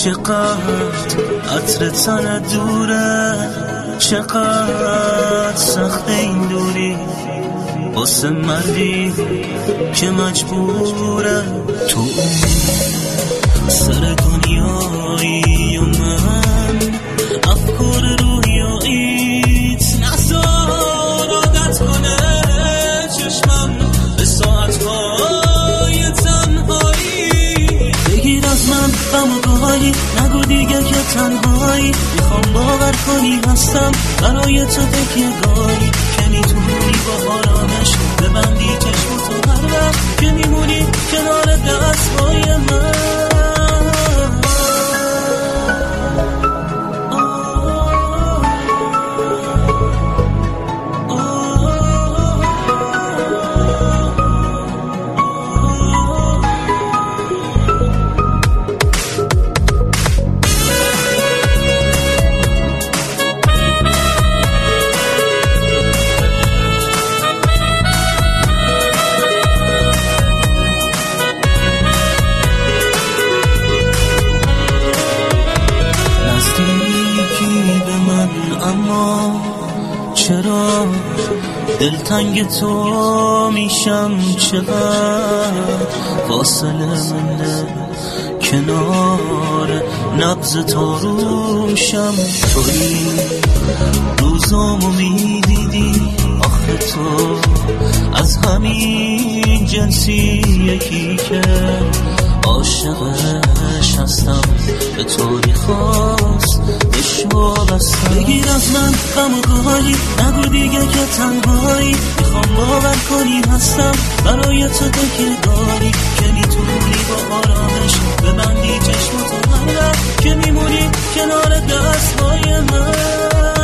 چقدر عطر تنت دوره، چقدر سخت این دوری واسه مردی که مجبوره تو سر دنیایی و من افکار رویاییت نزار عادت کنه چشمم به ساعتهای تنهایی. بگیر از من غم و گاهی، نگو دیگه که تنهایی، میخوام باور کنی هستم برای تو تکیه‌گاهی که میتونی با آرامش ببندی چشمتو هر وقت که میمونی کنار دستهای من. اما چرا دلتنگ تو میشم، چقدر فاصله مونده کنار نبض تو روشم. توی روزامو میدیدی آخه تو از همین جنسی یکی که عاشقش هستم به طوری خاص بشو بستم. بگیر از من غم و گاهی، نگو دیگه که تنهایی، میخوام باور کنی هستم برای تو تکیه‌گاهی که میتونی با آرامش ببندی چشمتو هر وقت که میمونی کنار دستهای من.